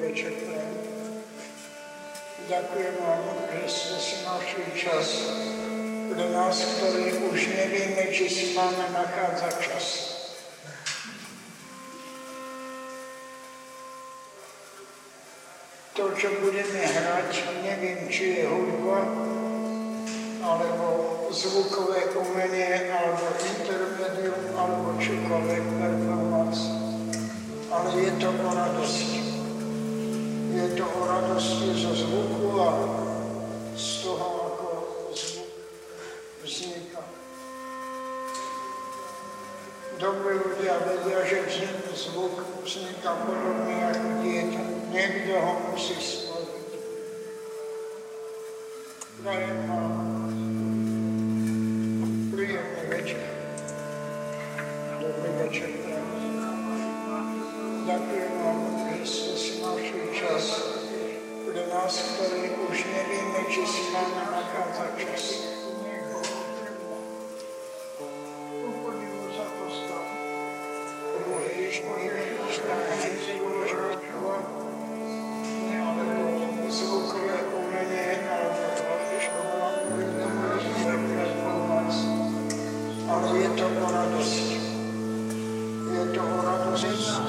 večer prajem. Ďakujem vám, že ste si našli čas pre nás, ktorí už nevieme, či si máme nachádzať čas. To, čo budeme hrať, neviem, či je hudba, alebo zvukové umenie, alebo intermedium, alebo čokoľvek performance. Ale je to o radosti. Je to o radosti zo zvuku a z toho, ako zvuk vzniká. Dobrí ľudia vedia, že zvuk vzniká podobne ako dieťa. Niekto ho musí stvoriť. Prajem vám príjemný večer. Dobrý večer. Ďakujem vám, že ste si našli čas pre nás, ktorí už nevieme, či si máme nachádzať čas. Zvukové umenie, ale je to o radosti. Je to o radosti.